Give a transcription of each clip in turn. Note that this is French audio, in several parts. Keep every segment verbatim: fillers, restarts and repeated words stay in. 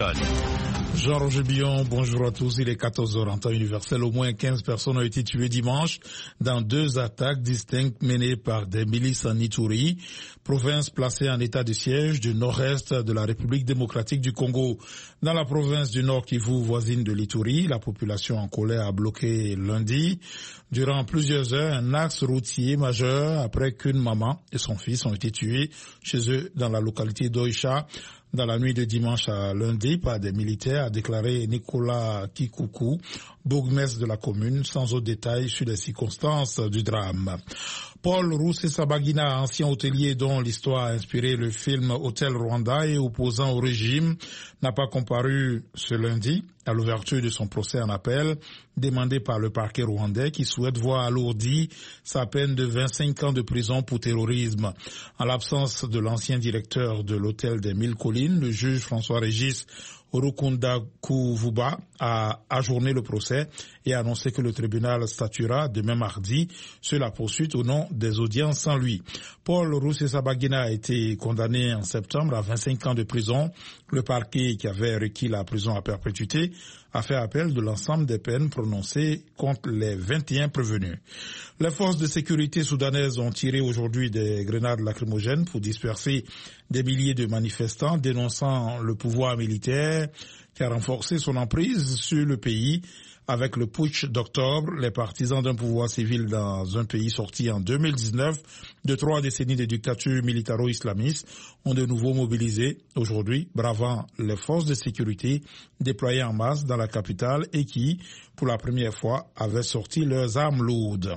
Jean-Roger Billon, bonjour à tous. Il est quatorze heures en temps universel. Au moins quinze personnes ont été tuées dimanche dans deux attaques distinctes menées par des milices en Ituri, province placée en état de siège du nord-est de la République démocratique du Congo. Dans la province du Nord Kivu, voisine de l'Ituri, la population en colère a bloqué lundi, durant plusieurs heures, un axe routier majeur après qu'une maman et son fils ont été tués chez eux dans la localité d'Oicha. Dans la nuit de dimanche à lundi, par des militaires, a déclaré Nicolas Kikuku, bourgmestre de la commune, sans autres détails sur les circonstances du drame. Paul Rusesabagina, ancien hôtelier dont l'histoire a inspiré le film Hôtel Rwanda et opposant au régime, n'a pas comparu ce lundi à l'ouverture de son procès en appel, demandé par le parquet rwandais qui souhaite voir alourdi sa peine de vingt-cinq ans de prison pour terrorisme. En l'absence de l'ancien directeur de l'hôtel des Mille Collines, le juge François-Régis Orukunda Kuvuba a ajourné le procès et a annoncé que le tribunal statuera demain mardi sur la poursuite au nom des audiences sans lui. Paul Rusesabagina a été condamné en septembre à vingt-cinq ans de prison. Le parquet qui avait requis la prison à perpétuité a fait appel de l'ensemble des peines prononcées contre les vingt et un prévenus. Les forces de sécurité soudanaises ont tiré aujourd'hui des grenades lacrymogènes pour disperser des milliers de manifestants dénonçant le pouvoir militaire qui a renforcé son emprise sur le pays. Avec le putsch d'octobre, les partisans d'un pouvoir civil dans un pays sorti en deux mille dix-neuf de trois décennies de dictature militaro-islamiste ont de nouveau mobilisé aujourd'hui, bravant les forces de sécurité déployées en masse dans la capitale et qui, pour la première fois, avaient sorti leurs armes lourdes.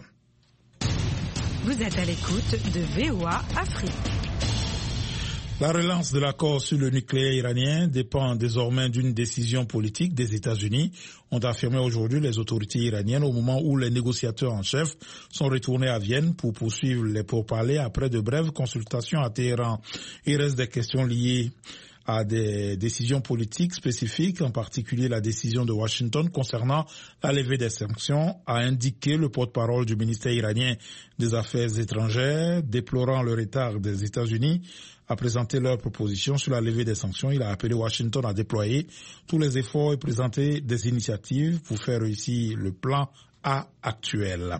Vous êtes à l'écoute de V O A Afrique. La relance de l'accord sur le nucléaire iranien dépend désormais d'une décision politique des États-Unis, ont affirmé aujourd'hui les autorités iraniennes au moment où les négociateurs en chef sont retournés à Vienne pour poursuivre les pourparlers après de brèves consultations à Téhéran. Il reste des questions liées à des décisions politiques spécifiques, en particulier la décision de Washington concernant la levée des sanctions, a indiqué le porte-parole du ministère iranien des Affaires étrangères, déplorant le retard des États-Unis à présenter leurs propositions sur la levée des sanctions. Il a appelé Washington à déployer tous les efforts et présenter des initiatives pour faire réussir le plan A actuel.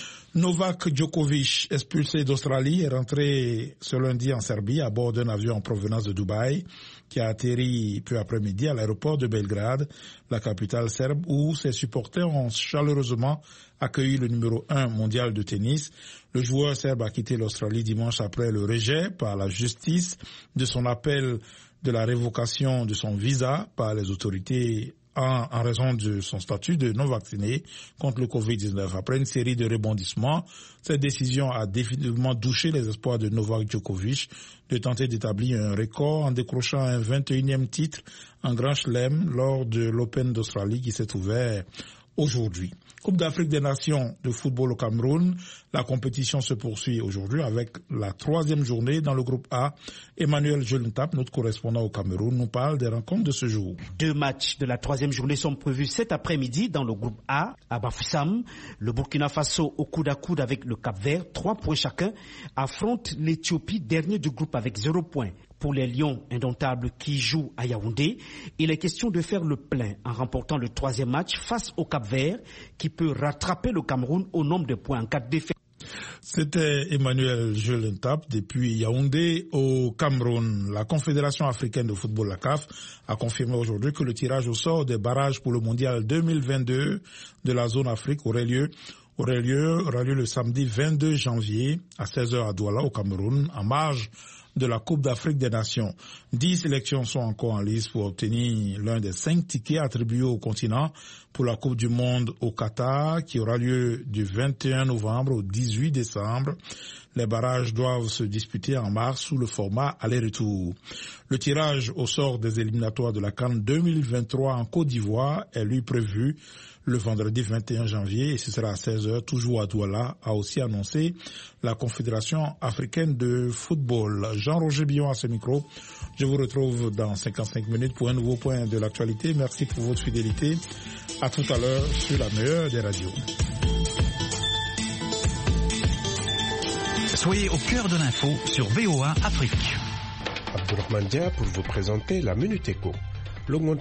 Novak Djokovic, expulsé d'Australie, est rentré ce lundi en Serbie à bord d'un avion en provenance de Dubaï qui a atterri peu après-midi à l'aéroport de Belgrade, la capitale serbe, où ses supporters ont chaleureusement accueilli le numéro un mondial de tennis. Le joueur serbe a quitté l'Australie dimanche après le rejet par la justice de son appel de la révocation de son visa par les autorités En, en raison de son statut de non-vacciné contre le covid dix-neuf. Après une série de rebondissements, cette décision a définitivement douché les espoirs de Novak Djokovic de tenter d'établir un record en décrochant un vingt et unième titre en Grand Chelem lors de l'Open d'Australie qui s'est ouvert aujourd'hui. Coupe d'Afrique des Nations de football au Cameroun. La compétition se poursuit aujourd'hui avec la troisième journée dans le groupe A. Emmanuel Jolentap, notre correspondant au Cameroun, nous parle des rencontres de ce jour. Deux matchs de la troisième journée sont prévus cet après-midi dans le groupe A, à Bafoussam. Le Burkina Faso, au coude à coude avec le Cap-Vert, trois points chacun, affronte l'Éthiopie, dernier du groupe avec zéro point. Pour les Lions indomptables qui jouent à Yaoundé, il est question de faire le plein en remportant le troisième match face au Cap-Vert qui peut rattraper le Cameroun au nombre de points en cas de défaite. C'était Emmanuel Jolentap depuis Yaoundé au Cameroun. La Confédération africaine de football, la C A F, a confirmé aujourd'hui que le tirage au sort des barrages pour le mondial deux mille vingt-deux de la zone Afrique aurait lieu aurait lieu, aura lieu le samedi vingt-deux janvier à seize heures à Douala au Cameroun, en marge de la Coupe d'Afrique des Nations. Dix sélections sont encore en lice pour obtenir l'un des cinq tickets attribués au continent pour la Coupe du Monde au Qatar, qui aura lieu du vingt et un novembre au dix-huit décembre. Les barrages doivent se disputer en mars sous le format aller-retour. Le tirage au sort des éliminatoires de la CAN deux mille vingt-trois en Côte d'Ivoire est lui prévu le vendredi vingt et un janvier et ce sera à seize heures, toujours à Douala, a aussi annoncé la Confédération africaine de football. Jean-Roger Billon à ce micro. Je vous retrouve dans cinquante-cinq minutes pour un nouveau point de l'actualité. Merci pour votre fidélité. À tout à l'heure sur la meilleure des radios. Soyez au cœur de l'info sur V O A Afrique. Abdourahmane Dia pour vous présenter la Minute Éco. L'augmentation